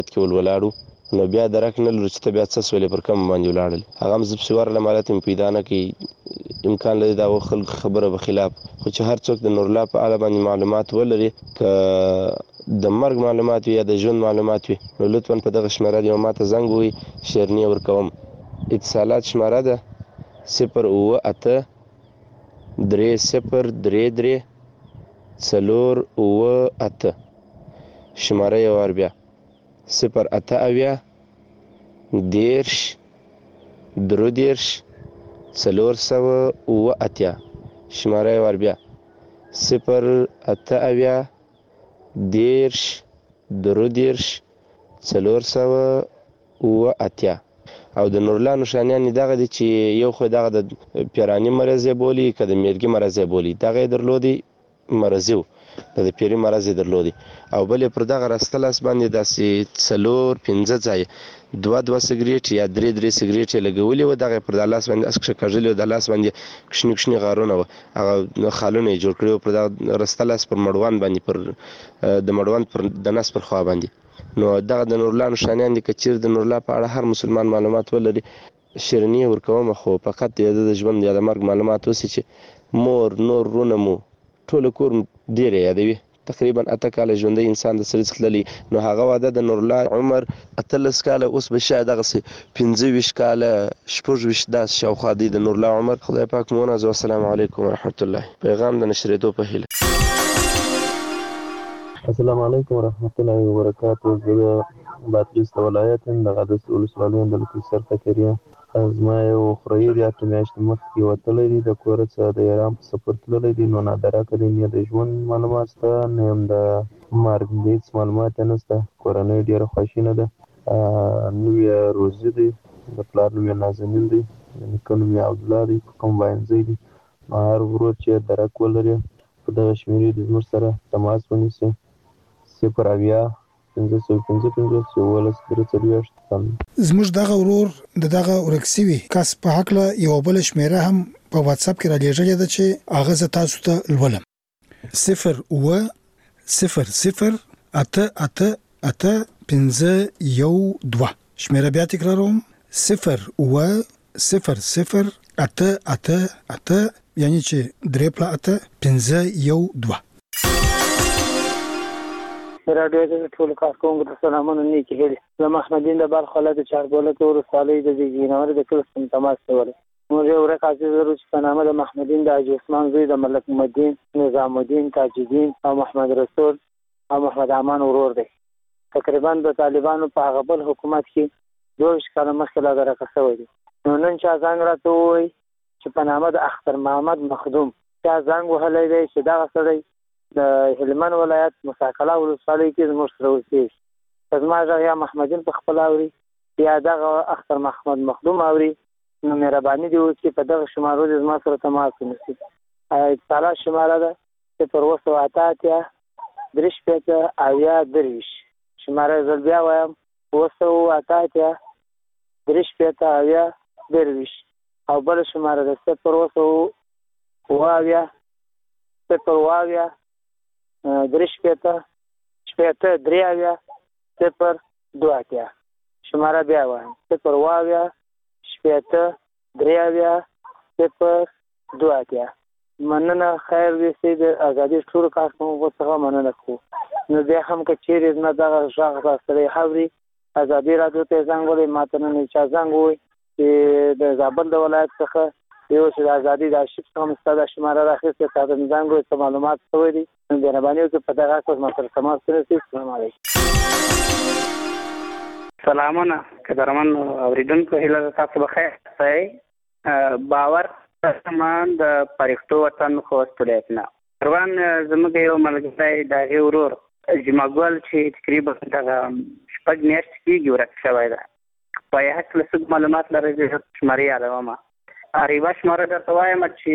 کې ولاړو نو بیا درک نه لرو چې ته بیا څه سولې پر کوم باندې ولاړل هغه هم زه پسې ورغلم حالت مې پیدا نه کوي امکان لري دا خلک خبره به خلاف خو چې هر څوک د نورالله په اړه باندې معلومات ولري که د مرګ معلومات وي یا د ژوند معلومات وي نو لطفا په دغه شمېره یو ماته زنګ ووهئ شیرني ورکوم اتصالات شمېره ده 078 3033 498 شمېره یې وار بیا 078 30 33 498 شمېره یې وار بیا 078 30 33 498 او د نورالله نښانیان یې دغه دي چې یو خو دغه د پیراني مرض یې بولي که د میرګي مرض یې بولي دغه یې درلودی مرضي و د پیري مرض یې درلودی او بل یې پر دغه راسته لاس باندې داسې 4-5 ځایه 2 سګرېټ یا 3 سګرېټ یې لګولي وو دغه یې پر دا لاس باندې اس کږلي وو د لاس باندې کوچني غارونه وو هغه خالونه یې جوړ کړي وو پر دغه راسته لاس پر مړوند باندې پر د مړوند پر د نس پر خوا باندې نو دغه د نورالله نښانیان دي که چیرې د نورالله په اړه هر مسلمان معلومات ولري شیرني وورکوم خو فقط د ژوند یا د مرګ معلومات اوسي چې مور نور رونه مو ټول کور ډېر یادوي تقریبا 8 کاله ژوندی انسان د سړي څخه تللی نو هغه واده د نورالله عمر 18 کاله اوس به شاید دغسې 25 کاله 26 داسې شاوخوا دی د نورالله عمر خدای پاک مو ونازوي والسلام علیکم ورحمت الله پیغام د نشرېدو په هیله السلام علیکم ورحمت الله وبرکاته زه د بادغیس د ولایت یم د قادس ولسوالۍ یم د لکوسر فقیریه زما یو خوریی دی 8 میاشتې مخکې وتلی دی د کوره څخه د ایران په سفر تللی دی نو نادرکه دی نه د ژوند معلومات شته نه هم د مرګ هېڅ معلومات یې نشته کورنۍ ډېره خواشینه ده نوم یې روزي دی د پلار نوم یې نازنین دی د نیکه نوم یې عبدالله دی په کوم واینځی دی نو هر ورور چې درک ولري په دغه شمېرې د زموږ سره تماس ونیسي 0 زموږ دغه ورور د دغه ورک شوي کس په هکله یو بل شمیره هم په واتساپ کې را لېږلې ده چې هغه زه تاسو ته لولم 0800888 شمیره بیا تکراروم 0800888 یعنی چې 3+8 راډیو د ټول کارکونکو ته سلامونه نیکی هیلې زه محمدین د بلخ ولایت چاربولک ولسوالۍ د زیږینور د کلي څخه تماس کولی موږ یو ورک عزیز لرو چې په نامه د محمدین د حاجي عثمان زوی د ملک محمدین نظام الدین تاج الدین او محمد رسول او محمد امان ورور دی تقریبا د طالبانو په هغه بل حکومت کې 22 کاله مخکې لا درکه شوی دی نو نن چا زنګ راته ووایي چې په نامه د اختر محمد مخدوم چا زنګ وهلی دی چې دغه سړی د هلمند ولایت مساکله ولسوالۍ کې زموږ سره اوسېږي که زما غږ یا محمدین په خپله اوري یا دغه اختر محمد مخدوم اوري نو مهرباني دې وکړي په دغه شمارو دې زما سره تماس ونیسي اتصالات شماره ده 080 3 شماره زه بیا وایم 080 3 او بل شماره ده 0 3 شماره بیا وایم 0 مننه خیر دې سي د ازادي ټول کارکونکو څخه مننه کوو نو بیا هم که چیرې نه دغه غږ سره حاضري ازادي راډیو ته زنګ ولې ماته نه چا زنګ وي چې د زابل د ولایت څخه یو چې د ازادي د ارشیف څخه مستند شماره راخیسته تاسو نه زنګ وي معلومات شوي دي نو مهرباني وکړئ په دغه اساس ما سره تماس ونیسئ السلام علیکم سلامونه قدرمن اوریدونکو هیله تاسو بخیر اوسئ باور سامان د پرښتو وطن خوست ولایت نه روان زموږ یو ملګری د هغې ورور جمعګل چې تقریبا دغه شپږ میاشتې کېږي ورک شوی ده په یې هکله څه معلومات لرئ زه شمارې یادومه یوه شماره درته وایم چې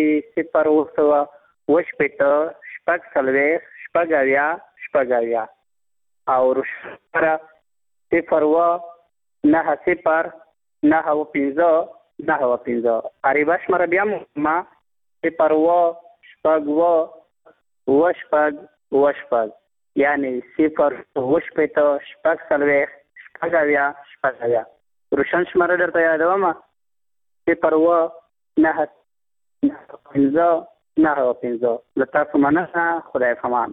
0 او شماره 0 عریبه شماره بیا ما 0 یعنی 0 0 شپږ 40 شپږ روشن شماره درته یادوم 07959 له تاسو مننه. خدای پامان.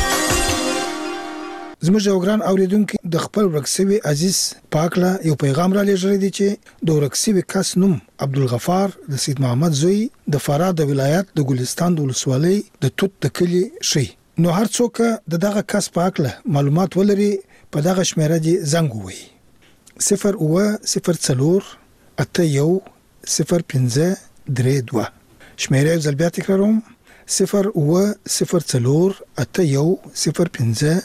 زموږ یو ګران اوریدونکو د خپل ورکسوي عزیز پاکله یو پیغام را لېږلی دی چې د ورکسوي کس نوم عبدالغفار د سید محمد زوی د فراه د ولایت د ګلستان د ولسوالۍ د توت د کلي شي. نو هر څوک د دغه کس پاکله معلومات ولري په دغه شمیره دی زنګ ووهي 08048101532. شمیره یو ځل بیا تکراروم 08048101532.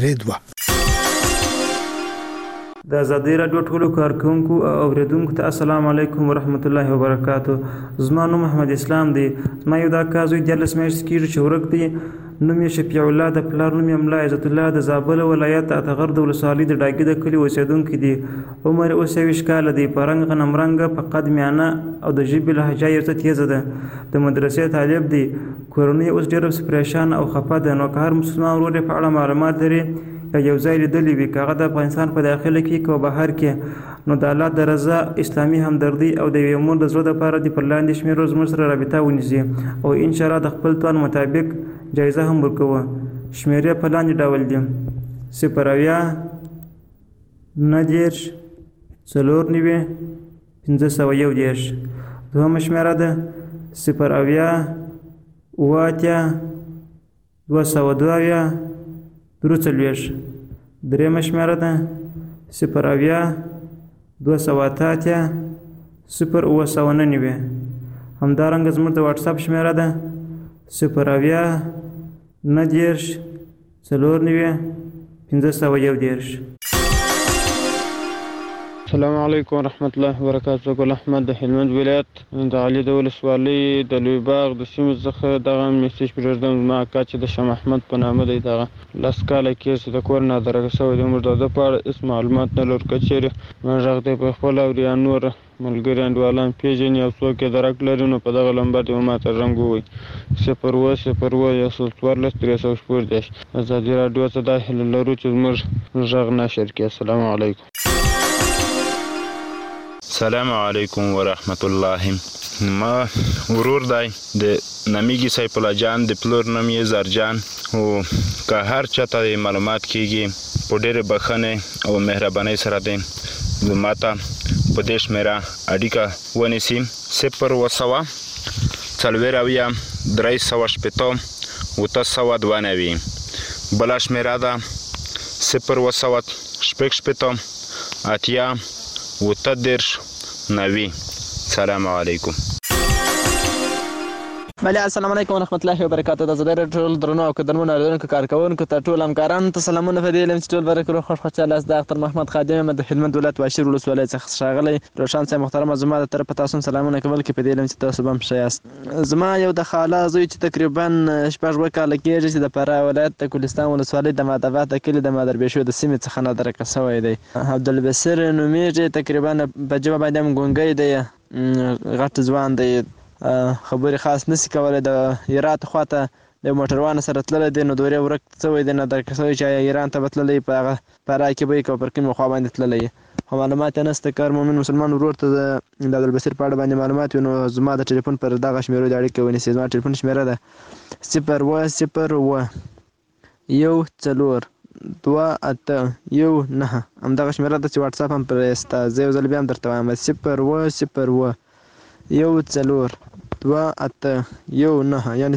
د آزادۍ راډیو ټولو کارکونکو او اوریدونکو ته السلام علیکم ورحمت الله وبرکاتو. زما نوم محمد اسلام دی. زما یو دا کازوی 14 میاشتې کېږي چې ورک دی. نوم یې شفیع الله د پلار نوم یې ملا عزت الله د زابل ولایت اتغر د ولسوالۍ د ډاګي د کلي اوسېدونکی دی. عمر اوس 20 کاله دی. په رنګ غنم رنګه په قد میانه او د ژبې لهجه یې څه تیزه ده. د مدرسې طالب دی. کورنۍ اوس ډېره پریشان او خفه ده. نو که هر مسلمان ورور په اړه معلومات لري یا یو ځای لیدلی وي که هغه د افغانستان په داخله کې که بهر کې نو د الله د رضا اسلامي همدردي او د یوې مور د زړه دپاره د پر لاندې شمېرو زموږ سره رابطه ونیسي او انشاءالله د خپل توان مطابق جایزه هم ورکوه. شمېرې په لاندې ډول دي 090 490 501. دوهمه شمېره ده 080 202 درېمه شمېره ده 080 288 همدارنګه زموږ د واتساپ شمېره ده 090 490 501. السلام علیکم ورحمت الله وبرکاتہ. ګل احمد د هلمند ولایت د علي د ولسوالۍ د لوی باغ د سیمې څخه دغه میسج پرېږدم. زما اکا چې د شاه محمد په نامه دی دغه 10 کاله کېږي چې د کور نه درګه شوی دی. موږ د ده په اړه هېڅ معلومات نه لرو. که چېرې غږ دی په خپله اوري یا نور ملګري انډیوالان پېژني او څوک یې درک لري نو په دغه نمبر دې ماته زنګ ووهئ 0101314. ازادي راډیو ته دا هیله لرو چې زموږ غږ نشر کړي. السلام علیکم. السلام علیکم ورحمت الله. ما ورور دی د نامیږي سیف الله جان د پلور نوم یې زرجان او که هر چاته معلومات کیږي په ډېرې بښنې او مهربانۍ سره دی ماته په دې شمېره اړیکه ونیسي 010 490 380 892. بله شمېره ده 010 680 890. سلام علیکم. بله السلام علیکم ورحمت الله وبرکاتہ. د آزادۍ راډیو ټول درنو او قدرمنو اورېدونکو کارکوونکو ته ټول همکارانو ته سلامونه. په دې علم چې ټول برکې روغ خوش خوشحاله یاست. د اختر محمد خادم یم د هلمند ولایت واشیر ولسوالۍ څخه ښاغلی روشن صاحب محترمه زما د طرفه تاسو سلامونه کول کې په دې علم چې تاسو به هم ښه یاست. زما یو د خاله زوی چې تقریبا 6 کاله کېږي چې د فراه ولایت د ګلستان ولسوالۍ د مادبات د کلي د مادربېشو د سیمې څخه نادرکه شوی دی. عبدالبصیر نومیږي. تقریبا په ژبه باندې هم ګونګی دی. غټ ځوان دی. خبرې خاص نسی کولی. د هرات خواته د موټروان سره تللی دی. نو دورې ورک شوی دی نادرکه شوی چې ایران ته به تللی په هغه فراه کې به یې که پر کومې خوا باندې تللی خو معلومات یې نشته. که هر مؤمن مسلمان ورور ته د عبدالبصیر په اړه باندې معلومات وي نو زما د ټلیفون پر دغه شمېرو د اړیکې ونیسي. زما ټلیفون شمېره ده 010 14 2819. همدغه شمېره ده چې واتساپ هم پرې شته. زه یو ځل بیا هم درته وایم 010 142819 یعنې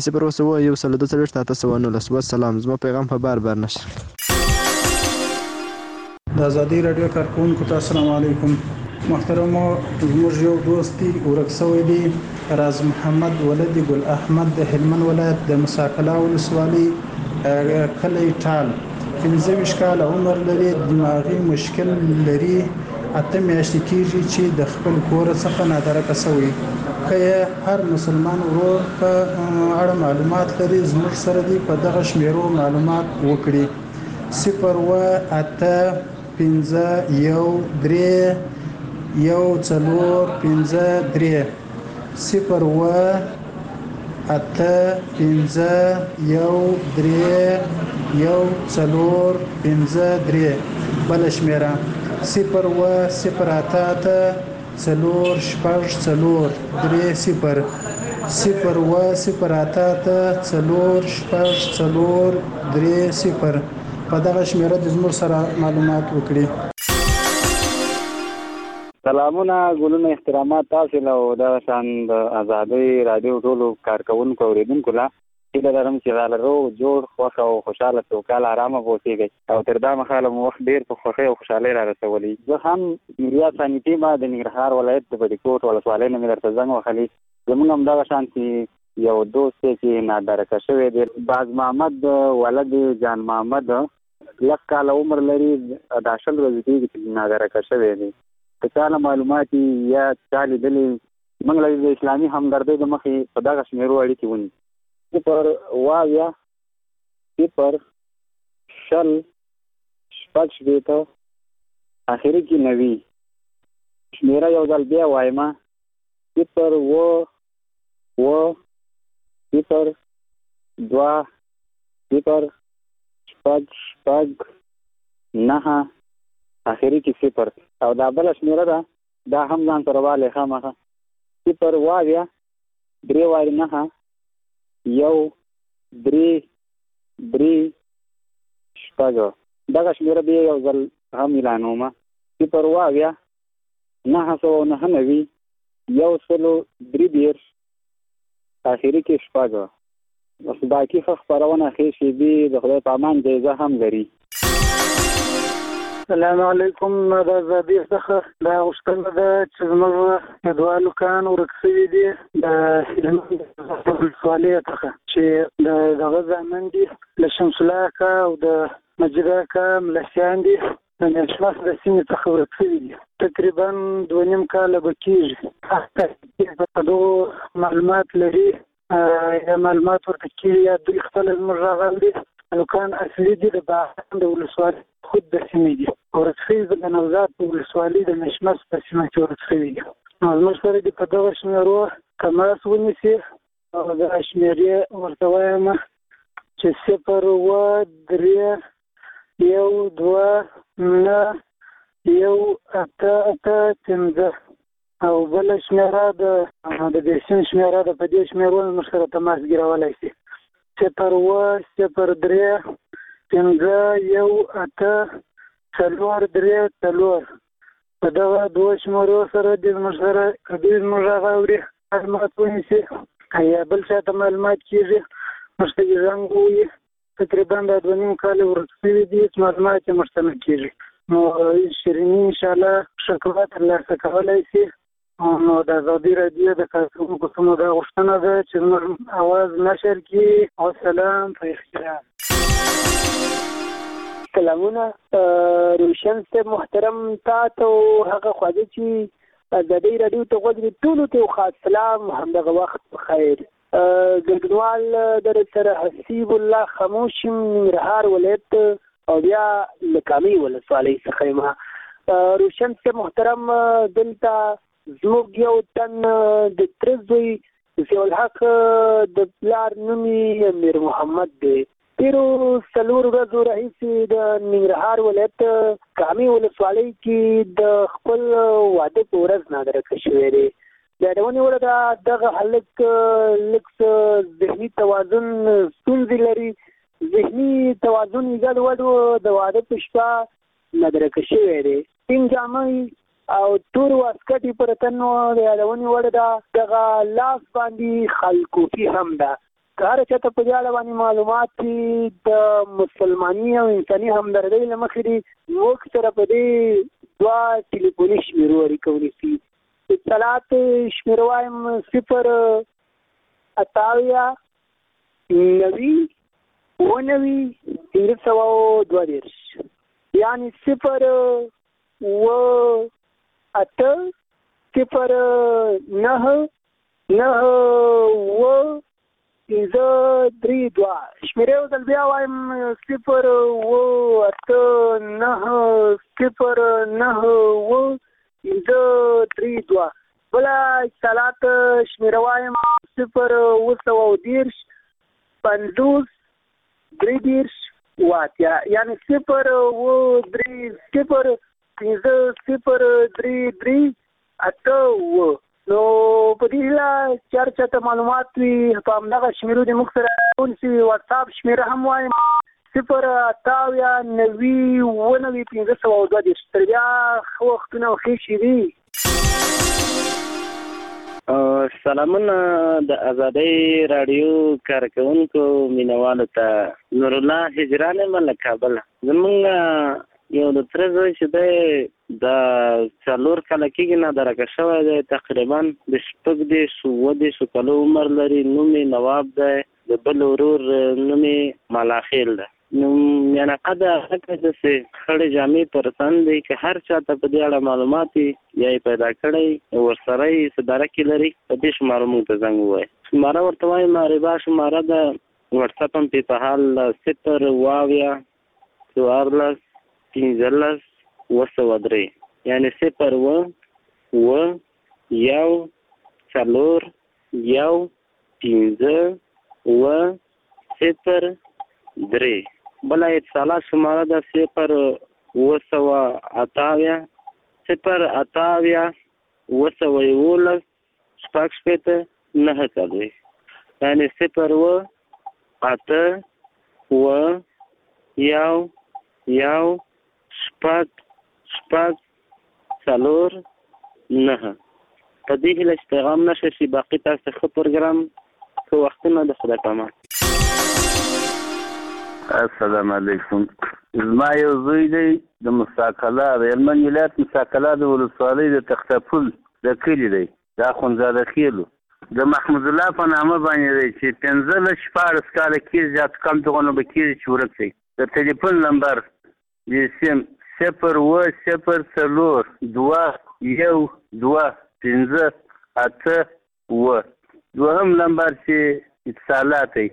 010 والسلام. زما پیغام په بار نشر. د آزادۍ راډیو کارکوونکو ته السلام علیکم. محترمو زموږ یو دوست دی ورک شوی دی راز محمد ولد ګل احمد د هلمند ولایت د مساکلا ولسوالۍ کلی ټال 15 کاله عمر لري. دماغي مشکل لري. 8 میاشتې کېږي چې د خپل کور څخه نادرکه شوی. که هر مسلمان ورور په اړه معلومات لري زموږ سره دی په دغه شمېرو معلومات وکړي 0101513 بله شمېره په دغه شمیره د زموږ سره معلومات وکړي. سلامونه، ګلونه، احترامات تاسو له دغه شان د ازادۍ رادیو ټولو کارکوونکو اوریدونکو له هیله لرم چې غالرو جوړ خوښ او خوشاله سوکاله ارامه اوسېږئ او تر دا مهاله مو وخت ډېر په خوښۍ او خوشحالۍ را رسولی. زه هم نوریا ثاني ټیمه د ننګرهار ولایت د بټي کوټ ولسوالۍ نه مې درته زنګ وهلی. زموږ همدغه شانتې یو دوست دی چې نادرکه شوی دی، باز محمد ولد جان محمد، لس کاله عمر لري، دا 20 ورځې کېږي چې نادرکه شوی دی. که چا نه معلومات یا چا لیدلي، موږ له د اسلامي همدردۍ د مخې په دغه شمېرو اړیکې ونیسو: 0 واویا 0 شل شپږ شپېته اخري کې 90. شمېره یو ځل بیا وایم: 0 0 0 2 0 شپږ 9 اخري کې 0. او دا بل شمیره ده، دا هم ځان سره والی خامخه: 0 واویا 3 واري 9 1 3 3 شپږ. دغه شمیره بیا یو ځل هم اعلانوم: 0 واویا 999 130 اخري کې 6. اوس باقي خبرونه ښې شیبې د خدای په امان جایزه هم لري. السلام علیکم. د ازادۍ څخه دا غوښتنه ده چې زموږ دوه هلکان ورک شوي دي د هلمند ولسوالۍ څخه، چې د دغه زامن دي له شمس الله اکا او د مجید اکا ملسیان دي، د میاشماس د سیمې څخه ورک شوي دي. تقریبا 2.5 کاله به کېږي. په دغو معلومات لري یا معلومات ورته کېږي یا دوی خپله زموږ راغل دي. هلکان اصلي دي د باغان د ولسوالۍ خود د سیمې دي. ورک شوي د نوزاد په ولسوالۍ د مشمس په سیمه کې ورک شوي دي. نو زموږ سره دې په دغه شمېرو تماس ونیسي او د شمېرې ورته وایم چې 0 3 1 2 9 1 8 8 5. او بله شمېره د دې سیمې شمېره ده. په دې شمېرو زموږ سره تماس ګیرولای شي: 0 0 3 5 1 8 4 3 4. په دغه دوه شمېرو سره دې زموږ سره کدی زموږ هغه اوري معلومات ونیسي یا بل چا ته معلومات کېږي، موږ ته یې زنګ ووایي. تقریبا دا 2.5 کاله ورک شوي دي چې معلومات یې موږ ته نه کېږي. نو شیریني انشاءالله شکوه ترلاسه کولی شي. نو د ازادۍ راډیو د کارکوونکو څخه دا غوښتنه ده چې زموږ اواز نشر کړي. وسلام په احترام. سلامونه روشن صاحب محترم، تا ته هغه خواږه چې ازادۍ راډیو ته غوږ دي ټولو ته خاص سلام، همدغه وخت بخیر. ګډونوال در سره حسیب الله خاموش ننګرهار ولایت او بیا لکامي ولسوالۍ څخه یم. روشن صاحب محترم، دلته زموږ یو تن د تره زوی ضیاءالحق د پلار نوم یې امیر محمد دی. تیرو 4 ورځو راهیسې د ننګرهار ولایت کامي ولسوالۍ کې د خپل واده په ورځ نادرکه شوی دی. د یادونې وړ ده دغه هلک لږ ذهني توازن ستونزې لري، ذهني توازن یې ګډوډ و. د واده په شپه نادرکه شوی دی. سپین جامې او تور واسکټ یې پر تن و. د یادونې وړ ده دغه لاس باندې خلکوفي هم ده. که هر چاته په دې اړه باندې معلومات دي د مسلماني او انساني همدردۍ له مخې دي، موږ سره په دې 2 ټلیفوني شمېرو اړیکه ونیسي. اطلاعات شمېره وایم: 0 88 90 99 322. یعنې 0 8 0 9 9 532. شمېره یو ځل بیا وایم: 0 8 9 0 9 532. بله اطلاعات شمېره وایم: 0 910 50 33 80. یعنې 0 9 0 15-0-3-3 8 نو په دې لا چرچته معلومات وي په همدغه شمیرو د موږ سره ونسي واتس اپ شمیره هم وایم 0-90-90-1502 تر بیا وختونه خو شي دي. سلامونه د آزادۍ رادیو کارکونکو مینوالو ته نور الله هجران من کابل. زمونږ یو د تر زوی چې دی د 4 کاله کېږي نه درکه شوی دی، تقریبا د 6 کالو عمر لري. نوم یې نواب دی، د بل ورور نوم یې ملاخیل دی. نو میانقه د هغه داسې خړې جامې پر تن دی که هر چا ته په دې اړه معلومات یا یې پیدا کړی ورسره یې صداره کې لري په دې شماره موږ ته زنګ ووایي. شماره ورته وایي معربه شماره د وټساپ هم په حال 0-14-15-3 یعنې 0-1-1-15-3. بله اتصالات شماره ده 0-8-8-9 یعنې 0-8-1-1-4-9. په دې هیله چې پیغام نشه شي باقي تاسو ښه پروګرام که وختونه د خدای پامان. السلام علیکم. زما یو زوی دی د مساکلا د هلمند ولایت مساکلا د ولسوالۍ د تختپل د کلي دی، د اخندزاده خیلو د محمود الله په نامه باندې دی چې 15-14 کاله کېږي زیات کم دغونه به کېږي چې ورک دی. د ټلیفون نمبر د سیم 0-0-4-2-1-2-5-8. دوهم نمبر چې اتصالات دی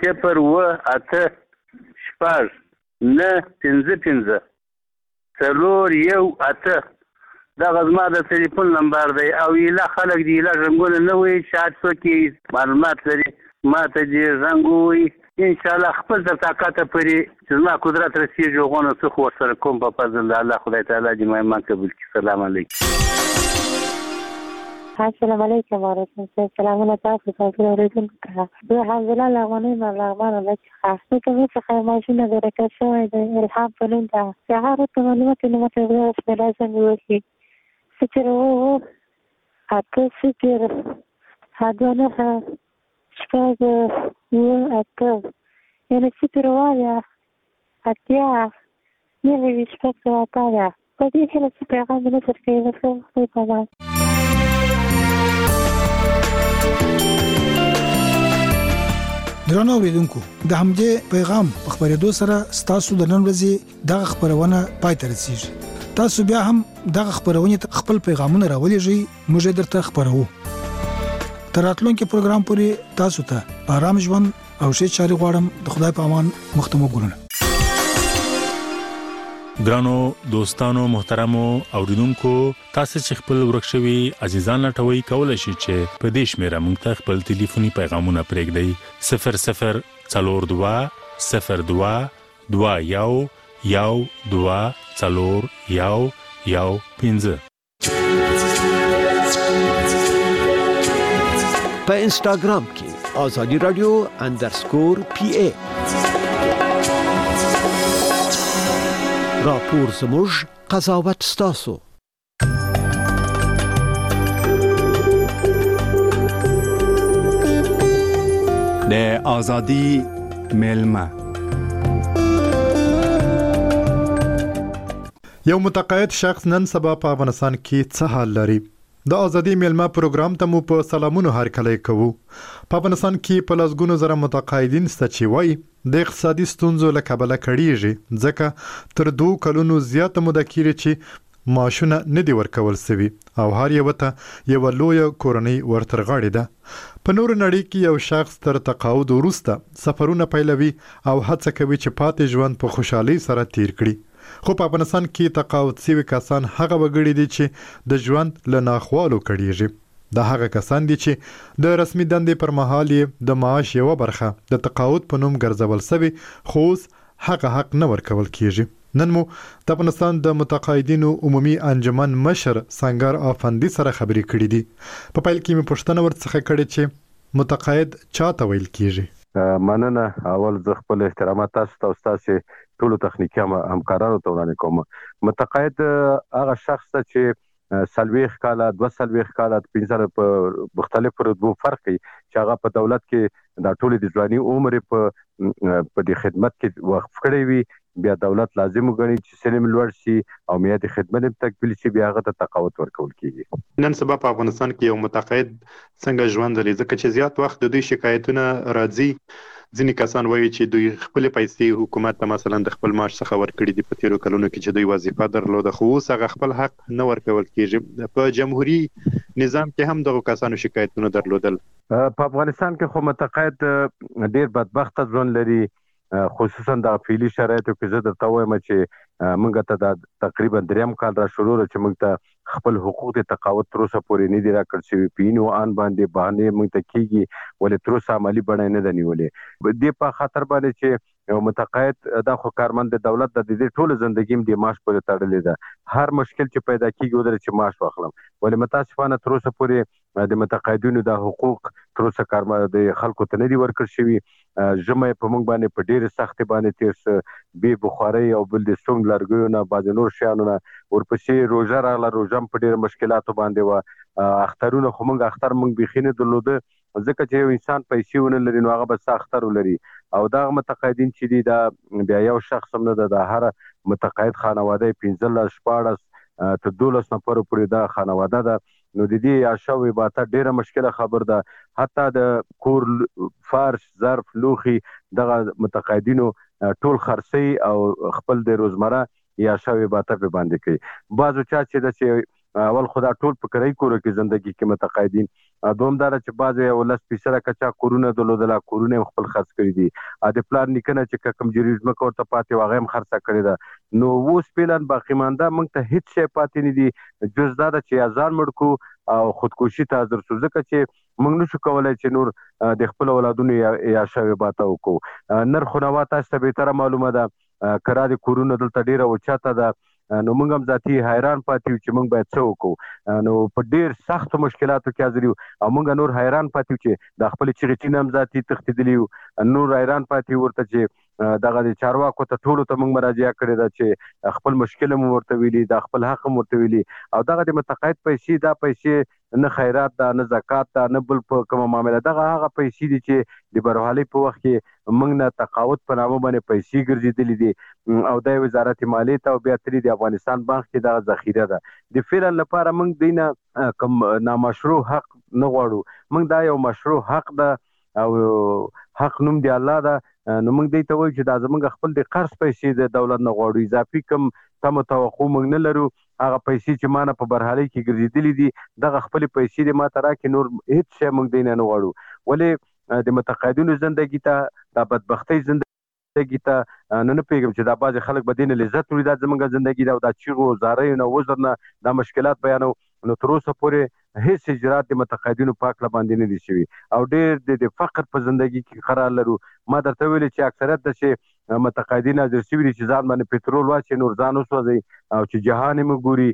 0-1-8-9-15-4-1-8. دغه زما د ټلیفون نمبر دی. او ایله خلک دی ایله رنګونه نه وایي چې هر څوک معلومات لري ما ته دې زنګ ووایي. انشاءالله خپل تر طاقته پورې چې زما قدرت رسېږي هغونه څه خو ورسره کوم په فضل د الله خدای تعالی دې ما ایمان قبول کړي. سلام علیکم. السلام علیکم ورحمۃ الله. سلامونه تاسو ته اوریدونکو ته. زه حمزله لغمنۍ ملغمانه ده چې کومې څخه ماشینه د رکت شوی د الهام په نوم ده. سهار ورته معلومات نه مته بسم الله څنګه وشي 0-8 یعنې 0-8 په دې هیله چې پیغام نه درکوي ورته پامان. درنو اوریدونکو د همدې پیغام په خبرېدو سره ستاسو د نن ورځې دغه خبرونه پای ته رسیږي. تاسو بیا هم دغه خبرونه خپل پیغامونه راولېږئ، موږ درته خبرو. تر راتلونکي پروګرام پورې تاسو ته آرام ژوند او ښې چارې غواړم. د خدای په امان مختمو ګلونه. ګرانو دوستانو محترمو اوریدونکو، تاسو چې خپل ورکشوي عزیزان لټوي کولای شئ چې په دې شمیره موږ ته خپل ټلیفوني پیغامونه پرېږدئ 00-02-02-1-2-4-1-15. په انستګرام کې آزادی رادیو _PA راپور زموږ قضاوت ستاسو. د آزادی ملما یو متقاعد شخص نن سبا په افغانستان کې څه حال لري؟ د آزادی ملما پروګرام ته مو په سلامونو هرکلی کوو. په افغانستان کې په لسګونو زره متقاعدین شته چې وایي د اقتصادي ستونزو له کبله کړيږي، ځکه تر 2 کلونو زیاته موده کېږي چې معاشونه نه دي ورکول شوي او هر یو ته یو لویه کورنۍ ورترغاړې ده. په نور نړۍ کې یو شخص تر تقاعد وروسته سفرونه پیلوي او هڅه کوي چې پاتې ژوند په خوشحالۍ سره تیر کړي. خو په افغانستان کې تقاعد شوي کسان هغه وګړي دي چې د ژوند له ناخوالو کړيږي. دا هغه کسان دي چې د رسمي دندې پر مهال د معاش یو برخه د تقاعد په نوم ګرځول شوی، خو هغه حق نه ورکول کیږي. نن مو د افغانستان د متقاعدینو عمومي انجمن مشر سنگر افندي سره خبرې کړې دي. په پیل کې مې پوښتنه ورڅخه کړې چې متقاعد چاته ویل کیږي؟ مننه. اول زه خپل احترامات تاسو ته او تاسو ټولو تخنیکی همکارانو ته وړاندې کوم. متقاعد هغه شخص چې 40 کاله 42 کاله 15 په مختلفو رتبو فرق کوي چې هغه په دولت کې د ټولو د ځواني عمر په د خدمت کې وقف کړی وي، بیا دولت لازم وګڼي چې سلم لوړ شي او میاد خدمت تکمیل شي، بیا هغه ته تقاعد ورکول کیږي. نن سبا په افغانستان کې یو متقاعد څنګه ژوند لري؟ ځکه چې زیات وخت د دوی شکایتونه راځي. ځینې کسان وایي چې دوی خپل پیسې حکومت ته مثلا د خپل معاش څخه ورکړي دي په تیرو کلونو کې چې دوی وظیفه درلوده، خو اوس هغه خپل حق نه ورکول کیږي. په جمهوریت نظام کې هم دغه کسانو شکایتونه درلودل. په افغانستان کې خو متقاعد ډیر بدبخت ژوند لري، خصوصا د فعلی شرایطو کې. زه درته وایم چې موږ ته د تقریبا 3 کال را شروع چې موږ ته خپل حقوق د تقاعد تر اوسه پورې نه دي راکړل شوي. پینو ان باندې باندې موږ ته کیږي ولې تر اوسه عملی بڼه نه ده نیولې. د په خاطر باندې چې یو متقاعد د خو کارمند د دولت د دې ټول ژوندګیم د معاش پورې تړلې ده. هر مشکل چې پیدا کیږي ودر چې معاش واخلم، ولې متاسفانه تر اوسه پورې د متقاعدینو د حقوق تر اوسه کارمند د خلکو ته نه دي ورکړل شوي. جمعه په موږ باندې په ډېر سخت باندې تیر به بخاري او بل د سونګ لرګیو نه باز نور شیانو نه ورپسې روزه راغله. روزم په ډېر مشکلاتو باندې و اخترونه خو موږ اختر موږ بخینه درلوده، ځکه چې یو انسان پیسې ونه لري نو هغه به اختر ولري. او دا متقاعدین چې دي دا بیا یو شخص هم نه ده، د هر متقاعد خانواده 15 14 تر 12 نفر پورې دا خانواده ده. نو د دې عاشوي باته ډیره مشکله خبر ده. حتی د کور فرش ظرف لوخي دغه متقاعدینو ټول خرڅي او خپل د روزمره یا شوي باته په باندې کوي. بعضو چا چې د اول خدا ټول په کرای کورو کې ژوندۍ کې متقاعدین دومدار چې بعضو یو لس پیسره کچا کورونه دلودلا کورونه خپل خرڅ کړی دي. د پلان نکنه چې کوم جریزم کوته پاتې واغې هم خرڅه کړی ده. نو اوس پلان باقی مانده موږ ته هیڅ شی پاتې نه دي جز دا چې ځان مړکو او خودکشي ته حاضر شو، ځکه چې موږ نشو کولای چې نور د خپل اولادونو یا شوي باته وکړو. نرخ نوا تاسو ته به تر معلومه ده کرا د کورونه دلته ډیره اوچاته ده. نو موږ هم ذاتي حیران پاتې چې موږ باید څه وکړو. نو په ډیر سخت مشکلاتو کې حاضر یو او موږ نور حیران پاتې چې د خپل چغټین هم ذاتي تختیدلی نور حیران پاتې ورته چې دغه د چارواکو ته ټولو ته موږ مراجعه کړې ده چې خپل مشکل مو ورته ویلي، د خپل حق مو ورته ویلي. او دغه د متقاعد پیسې دا پیسې نه خیرات ده نه زکات ده نه بل په کومه معامله، دغه هغه پیسې دي چې د برحالي په وخت کې موږ نه تقاعد په نامه باندې پیسې ګرځېدلې دي او د وزارت مالیې ته او بیا ترې د افغانستان بانک کې دغه ذخیره ده. د فعلا لپاره موږ دینه کوم نامشروع حق نه غواړو، موږ دا یو مشروع حق ده او حق نوم دی الله ده. نو موږ دې ته وایو چې دا زموږ خپل د قرض پیسې د دولت نه غواړو، اضافي کوم تم توقع موږ نه لرو. هغه پیسې چې مانه په برحالي کې ګرځېدلې دي دغه خپل پیسې د ماته راکې، نور هیڅ شی موږ دې نه غواړو. ولې د متقاعدینو ژوندګي ته د بدبختۍ ژوندګي ته نه پیغام چې دا باز خلک به دین لذت لري، دا زموږ ژوندګي دا د چیغو زارې نه وزر نه دا مشکلات بیانو. نو تر اوسه پورې هیڅ اجرات د متقاعدینو پاک باندې نه دي شوي او ډېر د فقر په ژوندګي کې قرار لرو. ما درته ویلي چې اکثریت د چې متقاعدین حاضر شوي دي چې ځان باندې پټرول واچي نور ځان وسوځي او چې جهان یې مګوري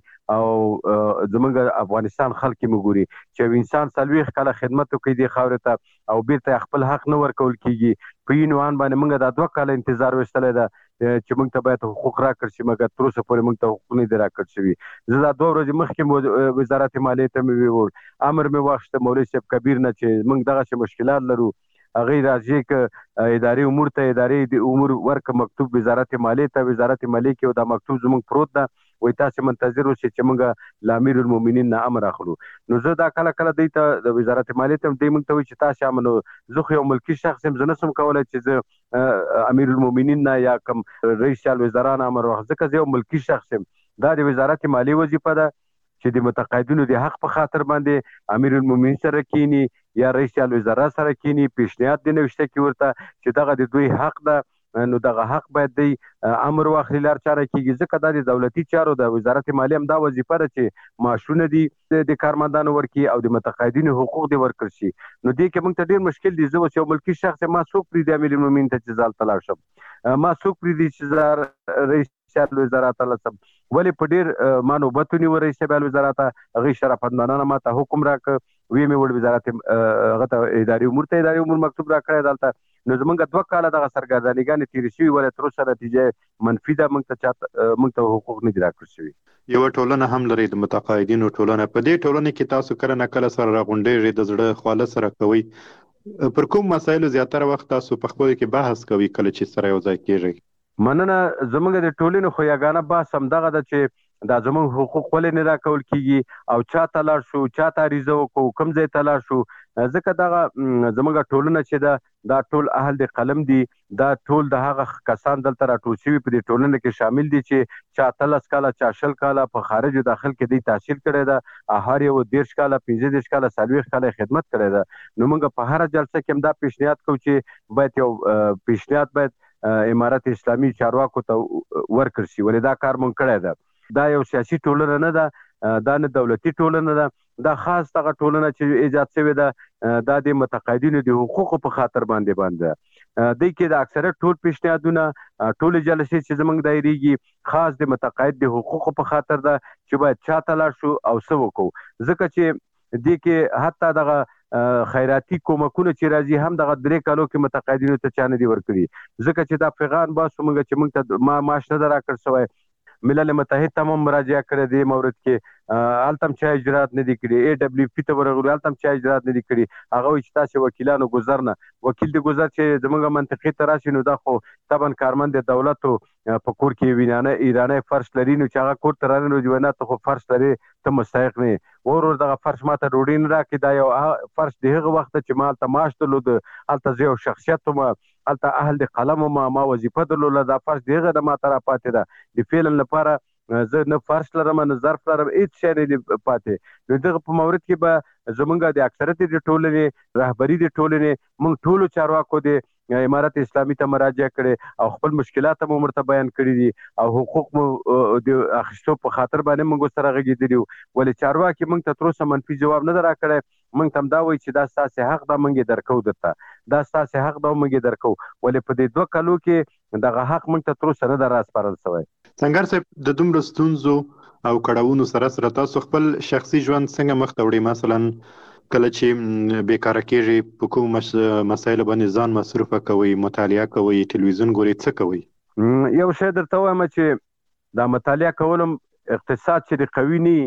او زموږ افغانستان خلک یې مګوري چې انسان 40 کاله خدمت کوي د خاورې ته او بیرته خپل حق نه ورکول کیږي. په عنوان باندې موږ د 2 کال انتظار وشتلې ده چې موږ ته باید حقوق راکړل شي، مګر تر اوسه پورې موږ ته حقوق نه دي راکړل شوي. زه دا 2 ورځې مخکې وزارت مالیې ته مې وویل امر مې واخیسته مولوي صاحب کبیر نه چې موږ دغه مشکلات لرو. هغه راځي ک اداري امور ته اداري د امور ورک مکتوب وزارت مالیې ته، وزارت مالیې کې دا مکتوب زموږ پروت ده، وای تاسو منتظر اوسئ چې موږ لامیر المؤمنین نه امر اخلو. نو زه دا کله کله دی ته د وزارت مالیې ته دی موږ ته وای چې تاسو امنو زه خو یو ملکی شخص هم زنه سم کولای چې زه امیر المؤمنین نه یا کوم رئیس الوزرا امر واخ، ځکه زه یو ملکی شخص هم. دا د وزارت مالیې وظیفه ده چې د متقاعدینو د حق په خاطر باندې امیر المؤمنین سره کینی یا رئیس الوزرا سره کینی پیشنهاد دی نوشته کی ورته چې دغه د دوی حق ده. نو دغه حق باید دی امر واخلي لار چاره کیږي، ځکه دا د دولتي چارو د وزارت مالیې هم دا وظیفه ده چې معاشونه دي د کارمندانو ورکي او د متقاعدینو حقوق دی ورکړل شي. نو دې کې موږ ته ډیر مشکل دي. زه یو ملکی شخص ما څوک پری د امیر المؤمنین ته ځال تلاش شم، ما څوک پری دي چې رئیس وزارت لسم ولی په ډیر ما نوبتونی ورئیس وزارت هغه شرافت ماته حکم راک وی می ول وزارت هغه ته اداري امور مکتوب را کړی دلته نو زمونږ 2 کاله دغه سرګردانیګانې تیر شي ولې تر اوسه نتیجه منفي ده موږ ته حقوق نه دي راکړل شوي یو ټولنه هم لري د متقاعدینو ټولنه په دې ټولنه کې تاسو کله نه کله سره راغونډېږئ د زړه خواله سره کوي پر کوم مسایلو زیاتره وخت تاسو په خپل کې بحث کوي کله چې سره یو ځای کېږئ مننه زمونږ د ټولنې خو یګانه بحث همدغه ده چې دا زمونږ حقوق ولې نه راکول کیږي او چاته لاړ شو چاته عریضه وکړو کوم ځای ته لاړ شو ځکه دغه زمونږ ټولنه چې دا ټول اهل د قلم دي دا ټول د هغه کسان دلته راټول شوي په دې ټولنه کې شامل دي چې چا 13 کاله چا 20 کاله په خارج داخل کې دی تحصیل کړی ده هر یو 10 کاله 15 کاله 40 کاله خدمت کړی ده نو موږ په هر جلسه کې هم دا پیشنهاد کوو چې باید یو پیشنهاد باید امارت اسلامي چارواکو ته ورکړل شي ولې دا کار مونږ کړی ده دا یو سیاسي ټولنه نه ده دا نه دولتي ټولنه ده دا خاص دغه ټولنه چې ایجاد شوې ده دا د متقاعدینو د حقوقو په خاطر باندې د کې د اکثره ټول پیشنهادونه ټول جلسې چې زمونږ دایریږي خاص د متقاعد د حقوقو په خاطر ده چې باید چاته لاړ شو او څه وکړو ځکه چې د کې حتی دغه خیراتي کومکونه چې راځي هم دغه 3 کالو کې متقاعدینو ته چانه دی ورکړي ځکه چې دا پیغام باسو موږ چې موږ ته معاش نه راکړ سوی ملل متحد تمام مراجعه کړې دي مورد کې التم چا اجرات نه دي کړی ای دبليو پی ته ورغلو التم چا اجرات نه دي کړی هغه چې تاسو وکیلانو گذرنه وکیل دی گذر چې زموږ منطقي تراشي نو دا خو طبعا کارمند دولت په کور کې وینانه ایراني فرش لري نو چې هغه کور ترانه نو ژوند ته خو فرش لري ته مستحق نه ورور دغه فرش ماته روډین راکې دا یو فرش دغه وخت چې مال تماش درلود الته یو شخصیت ما الته اهل د قلم ما وظیفه درلود دا فرش دغه د ما تر پاتې ده د فعل لپاره زه نه فرش لرم نه ظرف لرم هیڅ شی نه پاتې نو دغه په مورد کې به زمونږ د اکثریت د ټولنې رهبری د ټولنې موږ ټولو چارواکو د امارت اسلامي ته مراجعه کړي او خپل مشکلات هم مرته بیان کړي دي او حقوق مو د اخیستو په خاطر باندې موږ سره غږیدلی ولې چارواکي موږ ته تر اوسه منفي جواب نه راکړی موږ ته دا وایي چې دا ستاسو حق ده موږ درکو درته دا ستاسو حق ده موږ درکو ولې په دې 2 کالو کې دغه حق موږ ته تر اوسه نه دراسپارل شوی څنګه صاحب د دومره ستونزو او کړهونو سره تاسو خپل شخصي ژوند څنګه مخ ته وړئ مثلا کله چې بیکاره کېږئ په کوم مسایلو باندې ځان مصروفه کوئ مطالعه کوئ تلویزیون ګورئ څه کوئ یو شی درته وایم چې دا مطالعه کولم اقتصاد چې د قوي نه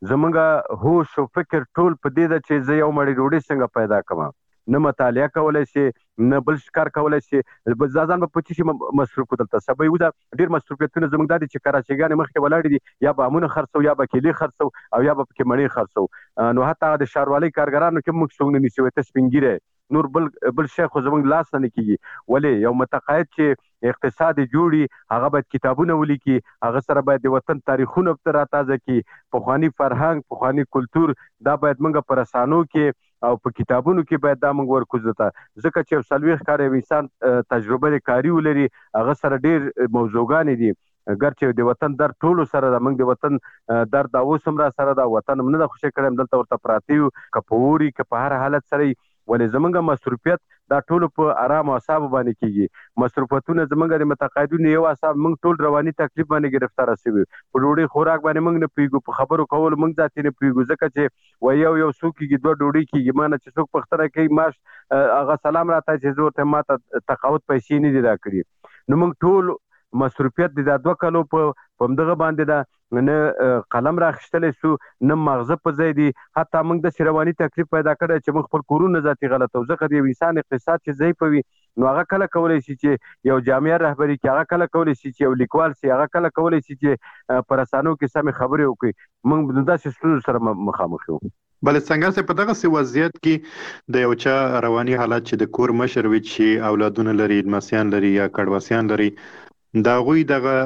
زمونږ هوش او فکر ټول په دې ده چې زه یو مړی ډوډۍ څنګه پیدا کړم نه مطالعه کولای شي نه بل کار کولای شي ځان په پچی مصروف دلته سبا یو دا ډیر مصروفیتونه زموږ د چې کراچيګان مخکې ولاړ دي یا به امونه خرڅو یا به کلی خرڅو او یا به کې مړی خرڅو نو حتی د شاروالۍ کارګرانو کې موږ څنګه نشو ته سپینګیره نور بل شیخ زموږ لاس نه کیږي ولې یو متقاعد چې اقتصاد جوړي هغه باید کتابونه ولیکي هغه سره باید د وطن تاریخونه تر تازه کی پخوانی فرهنګ پخوانی کلچر دا باید موږ پر اسانو کې او په کتابونو کې باید دا موږ ورکوځتا ځکه چې سلويخ کار انسان تجربه کاری ولري هغه سره ډیر موضوعګان دي ګرچې د وطن در ټولو سره د موږ د وطن در دا اوسم را سره دا وطن نه د خوشی کړم دلته ورته پراتیو کپوري که په هر حالت سره ولې زمونږ مصروفیت دا ټول په آرام او اعصاب باندې کیږي مصروفیتونه زمونږ د متقاعدینو یو اعصاب موږ ټول رواني تکلیف باندې گرفتار شوي په ډوډۍ خوراک باندې موږ نه پیګو په خبرو کول موږ ذاتي نه پیګو ځکه چې یو څوک کیږي 2 ډوډۍ کیږي مانه چې څوک پختره کوي ماش هغه سلام راته چې زه ته ماته تقاوت پیسې نه دي راکړي نو موږ ټول مصروفیت د 2 کالو په مدغه باندې دا نه قلم راخښتلې سو نه مغزه په ځای دي حتی موږ د رواني تکلیف پیدا کړی چې موږ خپل کورونه ذاتي غلطو ځکه د انسان اقتصاد چې ضعیف وي نو هغه کله کولای شي چې یو جامعه رهبری کې هغه کله کولای شي چې یو لیکوال سي هغه کله کولای شي چې پر اسانو کې سم خبرې وکړي موږ د داسې ستونزو سره مخامخ یو بل څنګه په دغه وضعیت کې د یو چا رواني حالت چې د کور مشر وي چې اولادونه لري مسیان لري یا کډواسیان لري دا غوي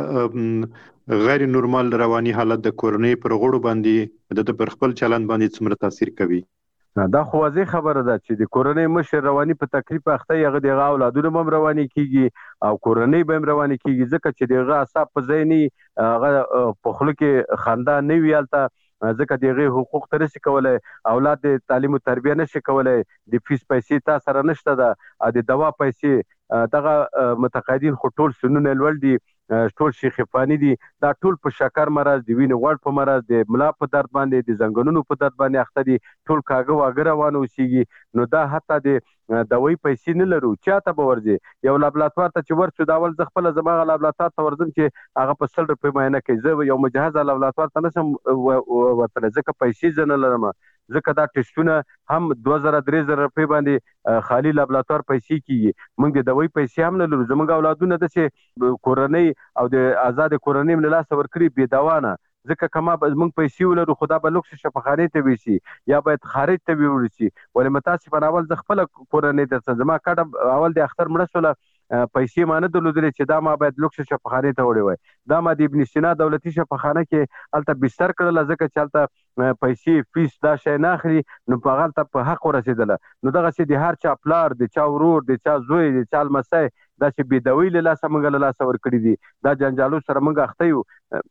دغه غیر نورمال رواني حالت د کورنۍ پر غړو باندې د پر خپل چلند باندې څومره تاثیر کوي دا خو واضح خبره ده چې د کورنۍ مشر رواني په تکلیف اخته یغه د اولادونو هم رواني کیږي او کورنۍ به هم رواني کیږي ځکه چې دغه اعصاب په ځینی هغه په خلک خندا نه ویالته ځکه دغه حقوق ترسي کولای اولاد د تعلیم او تربیه نشي کولای د فیس پیسې تا سره نشته ده د دوا پیسې دغه متقاعدین خو ټول سنونه لول دي ټول شیخفانی دي دا ټول په شکر مرض د وینې غوړ په مرض د ملا په درد باندې د زنګونونو په درد باندې اخته دي ټول کاغه واګه روان اوسېږي نو دا حتی د دوی پیسې نه لرو چاته به ورځي یو لابراتوار ته چې ورسو دا اول زه خپله زما هغه لابراتوار ته ورځم چې هغه په 100 روپۍ معاینه کوي زه یو مجهزه لابراتوار ته نشم ورتلی ځکه پیسې زه نه لرم ځکه دا ټسټونه هم 2000-3000 روپۍ باندې خالي لابراتوار پیسې کیږي موږ د دوی پیسې هم نه لرو زموږ اولادونه داسې کورنۍ او د آزاد کورنۍ له لاسه ورکړي بې دوا نه ځکه کما موږ پیسې ولرو خدا به لوکس شفاخانې ته ویسي یا باید خارج ته ویول شي ولې متاسفانه اول ز خپل کورنۍ درته زما کډه اول د اختر مړه شوله پیسې ما نه درلودلې چې دا ما باید لوکس شفاخانې ته وړی وای دا ما د ابن سینا دولتي شفاخانه کې هلته بستر کړله ځکه چې هلته پیسې فیس دا شی نه اخلي نو په هغه هلته په حق ورسېدله نو دغسې د هر چا پلار د چا ورور د چا زوی د چا لمسی داسې بېدوي له لاسه موږ له لاسه ورکړي دي دا جنجالو سره موږ اخته یو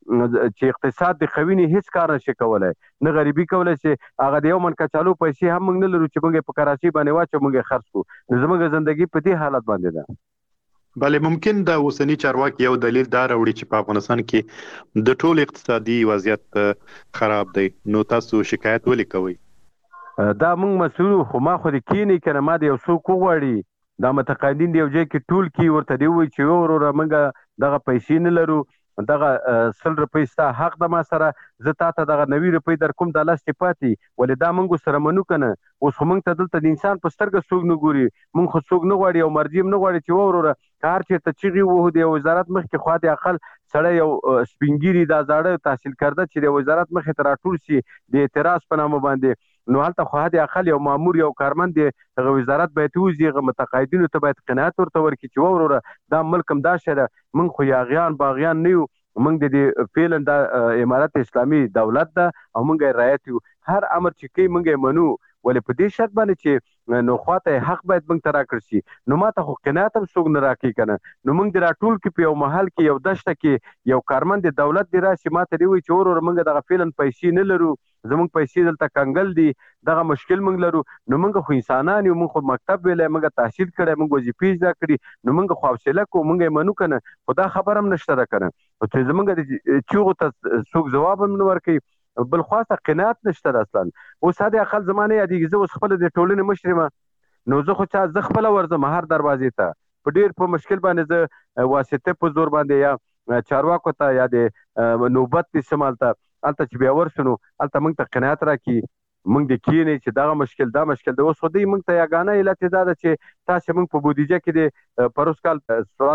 چې اقتصاد د خوینې هیڅ کار نشي کولی نه غریبي کولی شي هغه د یو من کچالو پیسې هم موږ نه لرو چې موږ یې په کراچۍ باندې واچو موږ یې خرڅ کړو نو زموږ زندګي په دې حالت باندې ده بله ممکن د اوسنی چارواکي یو دلیل دا راوړي چې په افغانستان کې د ټول اقتصادي وضعیت خراب دی نو تاسو شکایت ولې کوئ دا موږ مسؤل خو ما خو د کینې کنه ما د یو څوک وغواړي دا متقاعدین دی یو ځای کې ټول کې ورته دی وایي چې وروره موږ دغه پیسې نه لرو دغه 100 روپۍ ستا حق ده ما سره زه تا ته دغه 90 روپۍ در کوم دا لس پاتې ولې دا موږ سره منو که نه اوس خو موږ ته دلته د انسان په سترګه څوک نه ګوري موږ خو څوک نه غواړي او مرجیم نه غواړي چې وروره که هر چېرته چغې وهو د وزارت مخکې خوا د اقل سړی یو سپینګیري دا زاړه تحصیل کرده چې د وزارت مخې ته راټول شي د اعتراض په نامه باندې نو هلته خو د اقل یو مامور یو کارمند دی هغه وزارت باید ووځي هغه متقاعدینو ته باید قناعت ورته ورکړي چې وروره دا ملک هم دا شی ده موږ خو یاغیان باغیان نه یو موږ د فعلا دا امارت اسلامي دولت ده او موږ یې رعایت یو هر امر چې کوي موږ یې منو ولې په دې شرط باندې چې نو خواته حق باید موږ ته راکړل شي نو ما ته خو قناعت هم څوک نه راکوي که نه نو موږ د راټول کې په یو محل کې یو دشته کې یو کارمند د دولت دی راشي ما ته دې وایي چې وروره موږ دغه فعلا پیسې نه لرو زموږ پیسې دلته کنګل دي دغه مشکل موږ لرو نو موږ خو انسانان یو موږ خو مکتب ویلی موږ تحصیل کړی موږ وظیفې زده کړي نو موږ خو حوصله کوو موږ یې منو که نه خو دا خبر هم نشته ده که نه چې زموږ د چیغو ته څوک ځواب هم نه ورکوي بل خواته قناعت نشته ده اصلا اوس د اقل زما نه یادېږي زه اوس خپله د ټولنې مشر یم نو زه خپله ورځم هر دروازې ته په ډېر په مشکل باندې زه واسطې په زور باندې یا چارواکو ته یا د نوبت د سم هلته چې بیا ورسو نو هلته موږ ته قناعت راکړي موږ د کینې چې دغه مشکل دا مشکل دی اوس خو دوی موږ ته یګانه علت یې دا ده چې تاسې موږ په بودیجه کې د پروس کال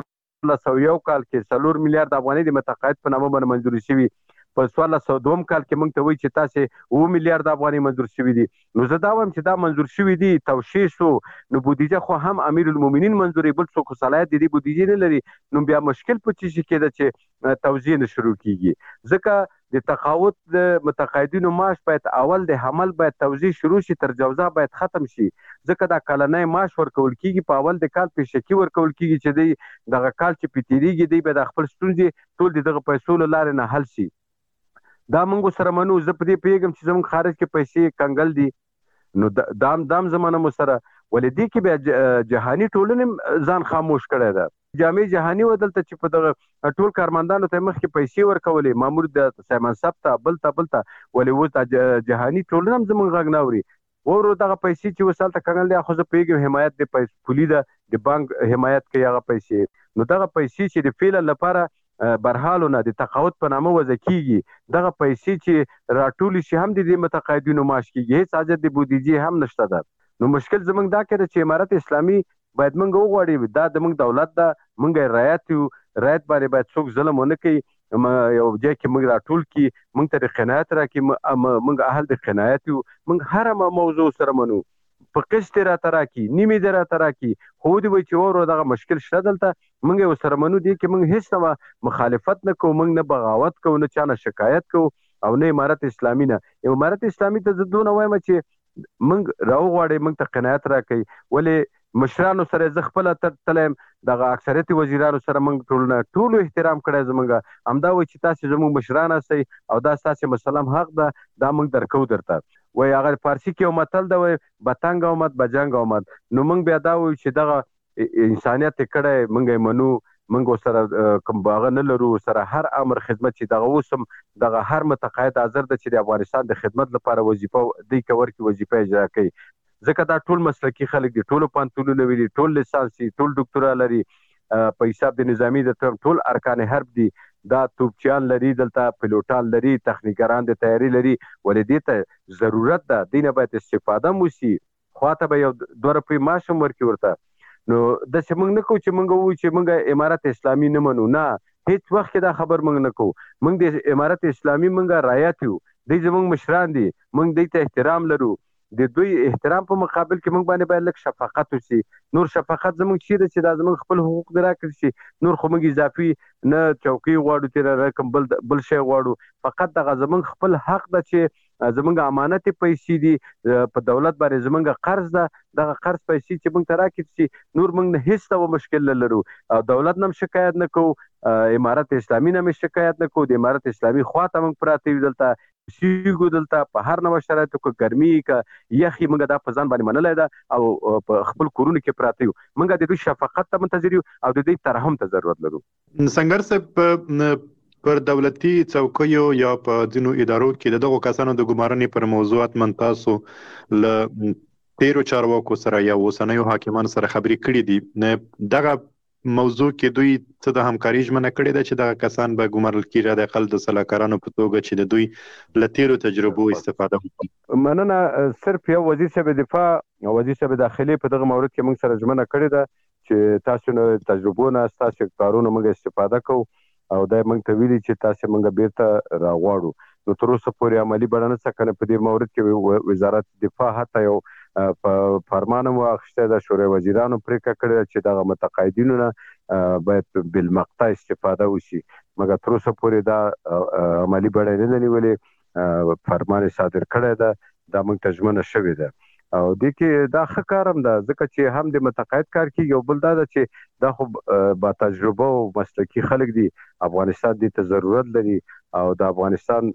1401 کال کې 4 میلیارډ افغانۍ د متقاعد په نامه باندې منظوري شوي په 1402 کال کې موږ ته وایي چې تاسې 9 میلیارډ افغانۍ منظور شوي دي نو زه دا وایم چې دا منظور شوي دي توشیح شو نو بودیجه خو هم امیر المؤمنین منظوري بل څوک صلاحیت د دې بودیجې نه لري نو بیا مشکل په څه شي کې ده چې توزیع نه شروع کیږي ځکه د تقاعد د متقاعدینو معاش باید اول د حمل باید توزیع شروع شي تر جوزا باید ختم شي ځکه دا کلنی معاش ورکول کیږي په اول د کال پیشکي ورکول کیږي چې دی دغه کال چې په تیریږي دی به د خپل ستونزې ټول د دغه پیسو له لارې نه حل شي دا موږ سره منو زه په دې پوهېږم چې زموږ خارج کې پیسې کنګل دي نو دام زمانه مو سره ولې دې کې بیا جهاني ټولنې ځان خاموش کړی ده جامع جهاني و دلته چې په دغه ټول کارمندانو ته مخکې پیسې ورکولې مامور د سایمن صاحب ته بل ته ولې اوس د جهاني ټولنه هم زموږ غږ نه اوري ورو دغه پیسې چې اوس هلته کنګل دی خو زه پوهېږم حمایت د پولي ده د بانک حمایت کوي هغه پیسې نو دغه پیسې چې د فعلا لپاره برحالو نه د تقاعد په نامه وضع کیږي دغه پیسې چې راټولې شي هم د دې متقاعدینو معاش کیږي هیڅ حاجت د بودیجې هم نشته ده نو مشکل زموږ دا کړی چې امارت اسلامي باید موږ وغواړي دا زموږ دولت ده موږ یې رعایت یو رعایت باندې باید څوک ظلم ونه کوي یو ځای کې موږ راټول کړي موږ ته د قناعت راکړي موږ اهل د قناعت یو موږ هره موضوع سره منو په قسط راته راکړي نیمې دې راته راکړي خو دې وایي چې ورو دغه مشکل شته دلته موږ یې ورسره منو دې کې موږ هېڅ مخالفت نه کوو موږ نه بغاوت کوو نه چا نه شکایت کوو او نه امارت اسلامي نه امارت اسلامي ته زه دونه وایم چې موږ راوغواړئ موږ ته قناعت راکوي ولې مشرانو سره زه خپله تللی یم دغه اکثریت وزیرانو سره موږ ټولو احترام کړی زموږ همدا وایي چې تاسې زموږ مشران هستئ او دا ستاسې مسلم حق ده دا موږ درکو درته وایي هغه فارسي کې یو متل ده وایي بتنګ آمد بجنګ آمد نو موږ بیا دا وایو چې دغه انسانیت یې کړی موږ یې منو موږ سره کوم باغ نه لرو سره هر امر خدمت چې دغه اوسم دغه هر متقاعد حاضر د چې د افغانستان د خدمت لپاره وظیفه دی کور کې وظیفه اجرا کوي ځکه دا ټول مسلکي خلک دي ټول پانتونونه ویلي ټول لیسانسي ټول ډاکټرا لري په حساب د نظامی د ټول ارکان حرب دي دا توپچیان لري دلته پیلوټان لري تخنیکران د تیاری لري ولې ته ضرورت ده دینه باید استفاده موسی خواته به یو 2 روپۍ معاش ورکړي ورته نو د څه موږ نه کوو چې موږ وایو چې موږ امارت اسلامي نه منو نه هیڅ وخت دا خبر موږ نه کوو موږ د امارت اسلامي موږ رعایت یو دوی زموږ مشران دي موږ دوی ته احترام لرو د دوی احترام په مقابل کې موږ باندې باید لږ شفقت وشي نور شفقت زموږ چیرې چې دا زموږ خپل حقوق درا کړی شي نور خو موږ اضافي نه چوکۍ غواړو چې رقم بل شی غواړو فقط دغه زموږ خپل حق ده چې زموږ امانت پیسې دي په دولت باندې زموږ قرض ده دغه قرض پیسې چې موږ ته راکړي شي نور موږ نه هیڅ ډول مشکل نه لرو او دولت نه شکایت نه کوو امارت اسلامي نه شکایت نه کوو د امارت اسلامي خواته موږ پراته یو دلته سیګو دلته په هر نوو شرایطو کې ګرمي کې یخي موږ دا په ځان باندې منلای ده او په خپل کورونو کې پراته یو موږ د دوی شفقت ته منتظر یو او د دوی ترحم ته ضرورت لرو څنګه سه پر دولتي څوکیو یا په ځینو ادارو کې دغه کسانو د ګمارنې پر موضوعات منتاسو ل تیرو چارواکو سره یا وسنیو حاکمان سره خبرې کړې دي نه دغه موضوع کې دوی څه د همکاري ژمنه کړې ده چې دغه کسان به ګمارل کېږي د اقل د سلاکارانو په توګه چې د دوی له تیرو تجربو استفاده وکړي مننه صرف یو وزیر صاحب دفاع او وزیر صاحب داخلي په دغه مورد کې موږ سره ژمنه کړې ده چې تاسو نه تجربو نه تاسو کارونه موږ استفاده کوو او دا موږ ته ویلي چې تاسو موږ بیرته راغواړو نو تر اوسه پورې عملی بڼه څه کنه په دې مورد کې وزارت دفاع حتی یو په فرمان مو اخیسته د شورای وزیرانو پریکړه کړې چې دغه متقاعدینو نه باید بالمقطع استفاده وشي مګر تر اوسه پورې دا عملی بڼه نه نیولې فرمان صادر کړی دا موږ ته ژمنه شوې ده او د کې دا ښه کارم ده ځکه چې هم د متقاعد کار کې یو بل دا چې دا خو با تجربه او مسلکي خلک دي افغانستان دې ته ضرورت لري او د افغانستان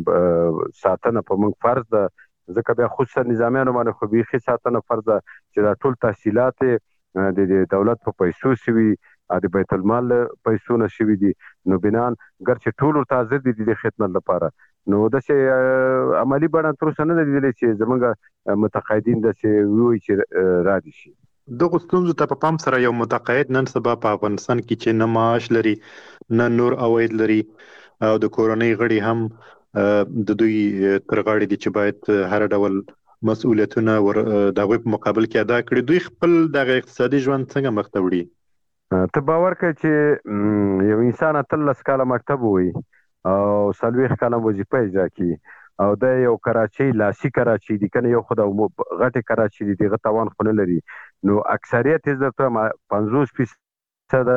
ساتنه په موږ فرض ده ځکه بیا خصوصا نظامیانو باندې خو بیخي ساتنه فرض ده چې دا ټول تحصیلات د دولت په پیسو شوي د بیت المال پیسو نه شوي دي نو بنان ګرچې ټول تازه دي د خدمت لپاره نو د چې عملی بڼه تر اوسه نه دی لیدلې چې زمونږ متقاعدین د چې وی چې را دي شي دغه ستونزو ته په پام سره یو متقاعد نن سبا په افغانستان کې چې نه معاش لري نه نور عواید لري او د کورنۍ غړي هم د دوی تر غاړې دي چې باید هر ډول مسؤلیتونه د هغوی په مقابل کې ادا کړي دوی خپل دغه اقتصادي ژوند څنګه مخ ته وړي ته باور کړه چې یو انسان 13 کاله مکتب وي او 40 کاله وظیفه اجرا کوي او د یو کراچي لاسي کراچي دي کنه یو خدای غټه کراچي دي دغه توان خو نه لري نو اکثریت عزت 50%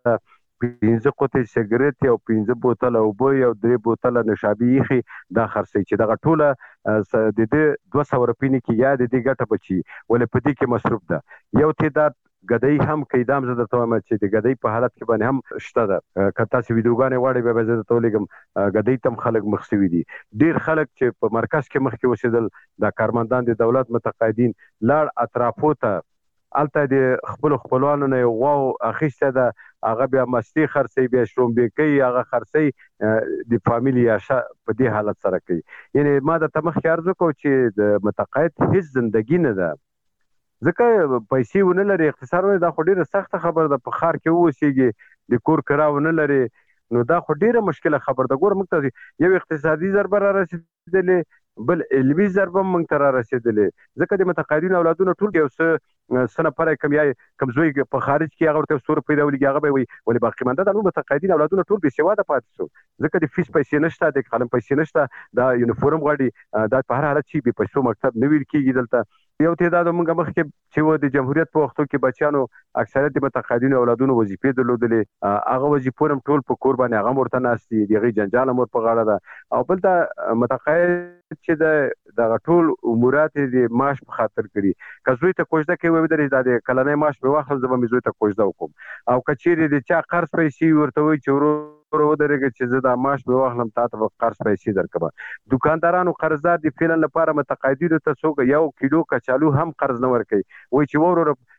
15 قطۍ سیګریټ او 15 بوتل اوبه او 3 بوتل نشابي یخي دا خرڅي چې دغه ټوله د دې 200 روپۍ کې یا د دې ګټه بچي ولې په دې کې مصرف ده یو تعداد غدای هم کیدام زده ته ما چې د غدای په حالت کې باندې هم شته ده کته چې ویډیوګانې واړې به زده ته لګم غدای تم خلک مخسوي دي ډیر خلک چې په مرکز کې مخ کې وسیدل د کارمندان د دولت متقاعدین لاړ اطرافو ته الته د خپلوانو نه واو اخیسته ده هغه بیا مستی خرڅي بیا شرومبې کوي هغه خرڅي د فامیلی عاشه په دې حالت سره کوي یعنی ما د تمخ ارزو کو چې د متقاعد هیڅ ژوندۍ نه ده ځکه پیسې ونه لري اقتصاد دا خو ډیره سخت خبر ده په خار کې وسیږي د کور کراونه لري نو دا خو ډیره مشکله خبر ده ګور موږ ته یو اقتصادي ضربه را رسیدلې بل علمي ضربه موږ ته را رسیدلې ځکه د متقاعدین اولادونه ټول یو څه سنه پر کم زوی په خارج کې هغه ورته سور پیدا ولګي هغه به وي ولې باقی منده د متقاعدین اولادونه ټول به سواده پاتې شو ځکه د فیس پیسې نشته د قلم پیسې نشته دا یونیفورم غواړي دا په هر حالت چې به پیسو مکتب نه ویل کیږي دلته یو تعداد موږ مخ کې چې د جمهوریت په وختو کې بچیانو اکثریت د متقاعدین اولادونو وظیفې درلودلې هغه وظیفې هم ټول په کور باندې هغه مرته ناشتي دغه جنجال مور په غاړه ده او بل دا متقاعد چې د ټول امورات د معاش په خاطر کړي کزوی ته کوجده کوي وې درې د کلنې معاش په واخل زما مزوی ته کوجده وکم او کچېری د چا قرض پیسې ورته وي چې ورو درګه چې زه د معاش په واخلم تاسو قرض پیسې درکبه دکاندارانو قرضدار دي فعلا لپاره متقاعدینو ته څوک یو کیلو کچالو هم قرض نه ورکي وای چې ورو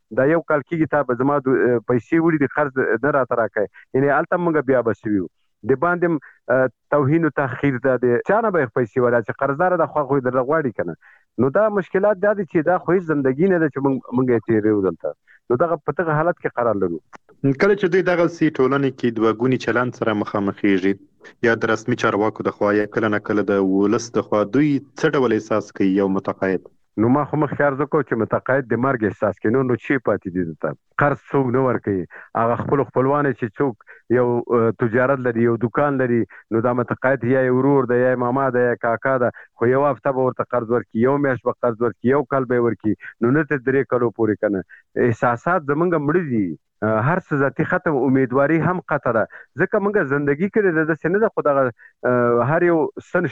دا یو کال کېږي تا به زما پیسې وړي دي قرض نه راته راکوي یعنې هلته موږ بیا به څه وي د باندې توهین و تحقیر ده د چا نه به یې پیسې ولا چې قرضداره ده خوا خو یې درله غواړي که نه نو دا مشکلات دا دي چې دا خو هېڅ زندګي نه ده چې موږ یې تېروو دلته نو دغه په دغه حالت کې قرار لرو کله چې دوی دغسې ټولنې کې دوه ګوني چلند سره مخامخېږي یا د رسمي چارواکو د خوا یا کله نه کله د ولس د خوا دوی څه ډول احساس کوي یو متقاعد نو ما خو مخکې عرض وکړو چې متقاعد د مرګ احساس کوي نو چی پاتې دي دلته قرض څوک نه ورکوي هغه خپلو خپلوان چې څوک یو تجارت لري یو دکان لري نو دا متقاعد یا یې ورور ده یا یې ماما ده یا کاکا ده خو یو هفته به ورته قرض ورکړي یو میاشت به قرض ورکړي یو کال به یې ورکړي نو نه تر 3 کالو پورې که نه احساسات زمونږ مړه دي هر څه ذاتي ختم امیدواري هم قطع ده ځکه موږ زندګي کړې ده داسې نه ده خو دغه هر یو سن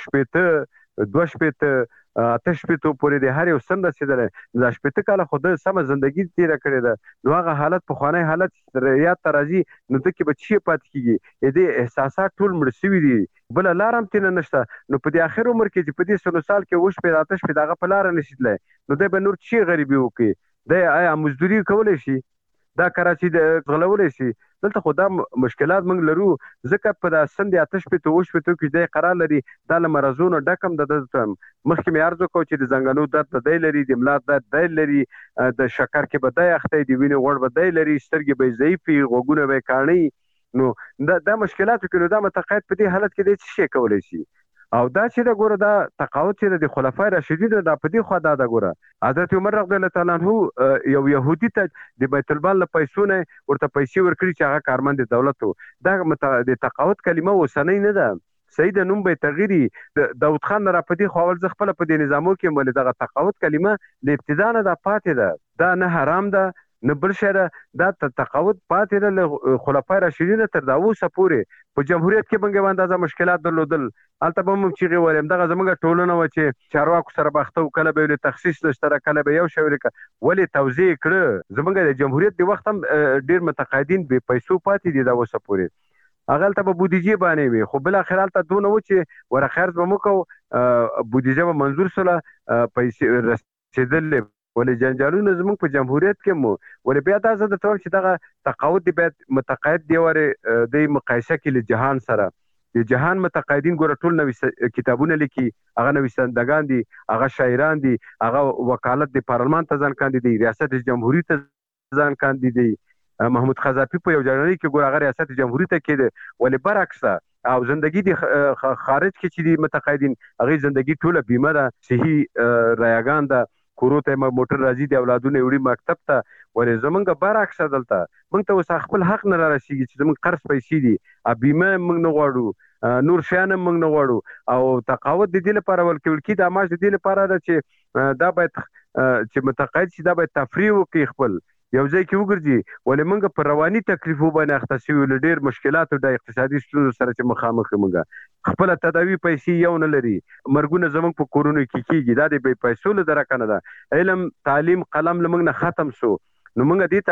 2 آتش شپېتو پورې د هر یو سن رسېدلی دا 80 کاله خو د سمه زندګي تېره کړې ده نو هغه حالت پخوانی حالت یاد ته راځي نو ته کې به څه پاتې کېږي دې احساسات ټول مړه سوي دي بله لاره هم تېنه نشته نو په دې اخر عمر کې چې په دې 100 سال کې 8 شپې د هغه په لاره نشي تللی نو دی به نور څه غریبي وکړي دی آیا مزدوري کولی شي دا کراچي د غلولی شي دلته خو دا مشکلات موږ لرو ځکه په دا سن د 8 شپېتو 8 شپېتو کې دی قرار لري دا له مرضونو ډک هم د مخکې مې عرض وکړو چې د زنګنو درد به دی لري د ملا درد دی لري د شکر کې به دی اختی د وینې غوړ به دی لري سترګې به یې ضعیفې غوږونه به یې کاڼي نو دا مشکلاتو کې نو دا متقاعد په دې حالت کې دی څه شی کولی شي او دا چې د ګوره دا تقاعد چې د خلفای راشدین دا په دې خوا دا د ګوره حضرت عمر رضی الله تعالی عنہ یو يهودي ته د بیت المال له پیسو نه ورته پیسې ورکړي چې هغه کارمند دولت و دا د تقاعد کلمه اوسنۍ نه ده سید نوم به تغیری داود خان را پدې خو اول ځ خپل په دې نظامو کې مول دغه تقاعد کلمه د ابتدا نه د پاتې ده دا نه حرام ده نه بل شی دا تقاعد پاتې ده له خلفای راشدین تر دا اوسه پورې په جمهوریت کې موږ اندازه مشکلات درلودل هلته به موږ چیغې ویلې دغه زموږ ټولنه وه چې چارواکو سره باخته و کله به یې تخصیص نشته کله به یو شی ولې توضیح کړه زموږ د جمهوریت د وخت هم ډېر متقاعدین بې پیسو پاتې دي دا اوسه پورې هغه هلته به بودیجې باندې وي خو بالاخره هلته دونه و چې ورخه عرض به مو کوو بودیجه به منظور سوله پیسې رسېدلې ولې جنجالونه زموږ په جمهوریت کې مو ولې بیا دا زه درته وایم چې دغه تقاعد دی باید متقاعد دی ورې د مقایسه کې له جهان سره د جهان متقاعدین ګوره ټول نوي کتابونه لیکي هغه نویسندګان دي هغه شاعران دي هغه وکالت د پارلمان ته ځان کاندي دي ریاست جمهوریت ته ځان کاندي دي محمود خزاپي په یو جرنالي کې ګوره هغه ریاست جمهوریت ته کېده ولې برعکس او زندگی د خارج کې چې دي متقاعدین هغه زندگی ټوله بیمه ده صحي رایګان ده کورو ته موټر راځي د اولادونه وړي مکتب ته ولې زمونږ برعکس دلته موږ ته اوس خپل حق نه را رسیږي چې زمونږ قرض پیسې دي بیمه موږ نه غواړو نور شیان موږ نه غواړو او تقاعد د دې لپاره ورکول کېږي دا معاش د دې لپاره ده چې دا باید چې متقاعد شي دا باید تفریح وکړي خپل یو ځای کې وګرځي ولې موږ په رواني تکلیفو باندې اخته شوي له ډېر مشکلاتو د اقتصادي ستونزو سره چې مخامخ یو موږ خپله تداوي پیسې یو نه لري مرګونه زموږ په کورونو کې کېږي دا د بې پیسو له درکه نه ده علم تعلیم قلم له موږ نه ختم سو نو موږ دې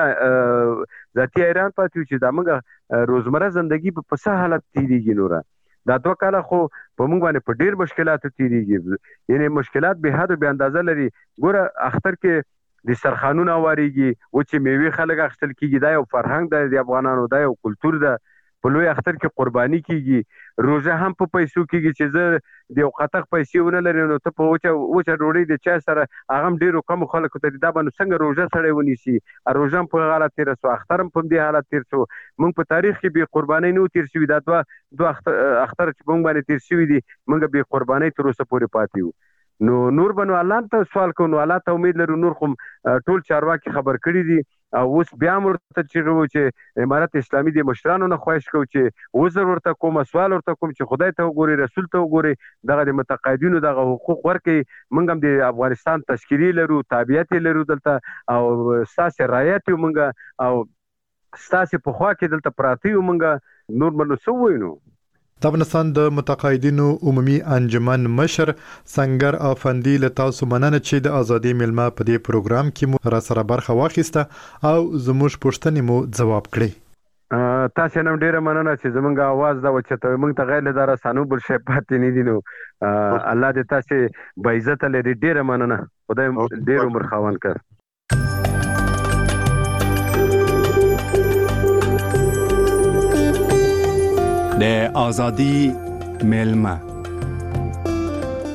ته ذاتي حیران پاتې یو چې دا موږ روزمره زندګي په څه حالت تېرېږي نوره دا 2 کاله خو په موږ باندې په ډېر مشکلاتو تېرېږي یعنې مشکلات بې حد و بې اندازه لري ګوره اختر کې د سرخانونه واریږي و چې میوې خلک اخیستل کېږي دا یو فرهنګ دی د افغانانو دا یو کلتور ده په لوی اختر کې قرباني کېږي روژه هم په پیسو کېږي چې زه د یو قطق پیسې ونه لرم نو ته په وچه ډوډۍ د چای سره هغه هم ډېرو کمو خلکو ته دا به نو څنګه روژه سړی ونیسي روژه هم په حالت تېره سو اختر هم په دې حالت تېر سو موږ په تاریخ کې بې قربانۍ نه و تېر شوي دا دوه اختر چې په موږ باندې تېر شوي دي موږ بې قربانۍ تر اوسه پورې پاتې یو نو نور به نو الله ته سوال کوو نو الله ته امید لرو نور خو ټول چارواکي خبر کړي دي او اوس بیا هم ورته چیغې وو چې امارت اسلامي د مشرانو نه خواهش کوو چې عذر ورته کوم سوال ورته کوم چې خدای ته وګوري رسول ته وګوري دغه د متقاعدینو دغه حقوق ورکړي موږ هم د افغانستان تشکیلي لرو تابعیت لرو دلته او ستاسې رعایت یو موږ او ستاسې په خوا کې دلته پراته یو موږ نور به نو څه ووایو د افغانستان د متقاعدینو عمومي انجمن مشر سنگر افندي له تاسو مننه چې د ازادي ملما په دې پروګرام کې مو را سره برخه واخیسته او زموږ پوښتنې مو ځواب کړې تاسو نن ډیره مننه چې زمونږ आवाज دا وچته موږ ته غیر له رسانو بل شي پاتې نه دي نو الله دې تاسو به عزت لري ډیره مننه خدای ډیر عمر خاوند کړ د ازادي ملما